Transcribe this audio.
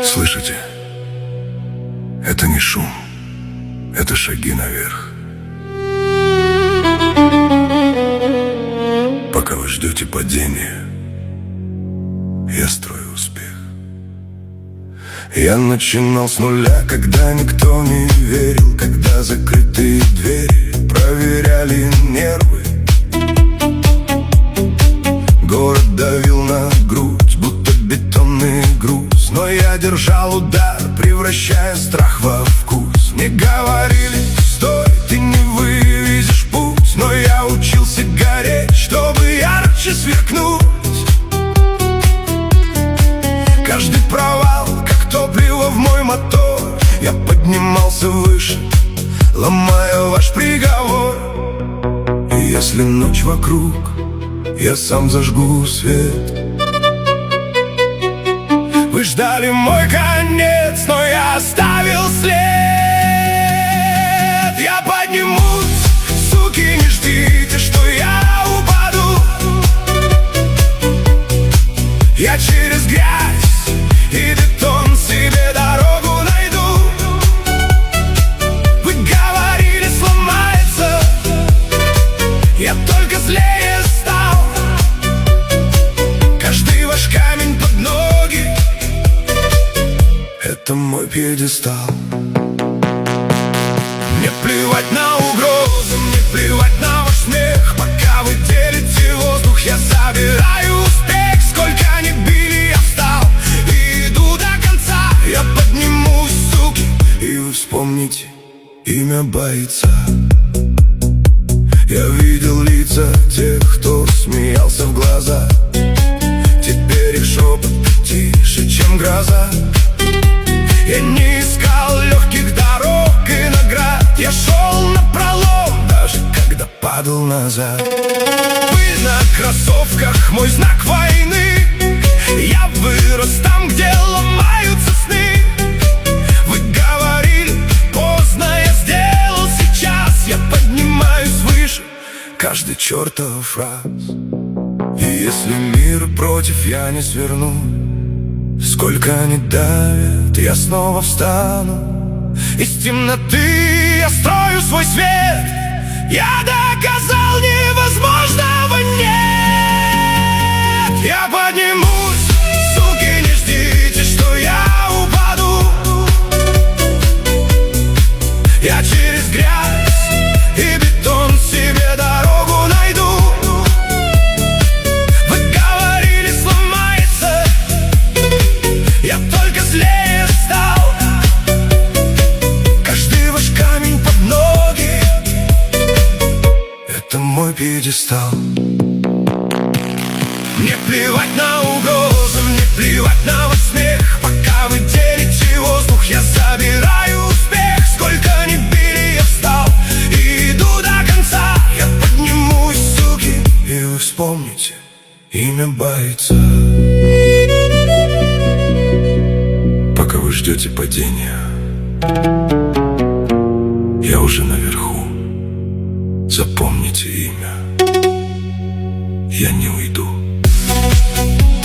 Слышите? Это не шум, это шаги наверх. Пока вы ждете падения, я строю успех. Я начинал с нуля, когда никто не верил, когда закрытые двери проверяли нервы. Город давил на грудь, будто бетонный груз, но я держал удар, превращая страх во вкус. Мне говорили: стой, ты не вывезешь путь, но я учился гореть, чтобы ярче сверкнуть. Каждый провал, как топливо в мой мотор, я поднимался выше, ломая ваш приговор. И если ночь вокруг, я сам зажгу свет. Вы ждали мой конец, но я оставил след. Я поднимусь, суки, не ждите, что я упаду. Я через грязь и бетон себе дорогу найду. Вы говорили, сломается, я только злее стал. Каждый ваш камень под ноги — это мой пьедестал. Мне плевать на угрозы, мне плевать на ваш смех. Пока вы делите воздух, я забираю успех. Сколько ни били, я встал и иду до конца. Я поднимусь, суки, и вы вспомните имя бойца. Я видел лица тех, кто смеялся в глаза. Теперь их шепот тише, чем гроза. Я не искал легких дорог и наград. Я шел напролом, даже когда падал назад. Пыль на кроссовках — мой знак войны. Я вырос там, где ломаются сны. Вы говорили, поздно, я сделал сейчас. Я поднимаюсь выше каждый чертов раз. И если мир против, я не сверну. Сколько они давят, я снова встану. Из темноты я строю свой свет. Я доказал, невозможного нет. Я поднимусь, суки, не ждите, что я упаду. Я через грязь и бетон себе дорогу найду. Вы говорили, сломается, я только злее стал. Каждый ваш камень под ноги — это мой пьедестал. Мне плевать на угрозы, мне плевать на ваш смех. Пока вы делите воздух, я забираю успех. Сколько ни били, я встал и иду до конца. Я поднимусь, суки, и вы вспомните имя бойца. Пока вы ждете падения, я уже наверху. Запомните имя. Я не уйду.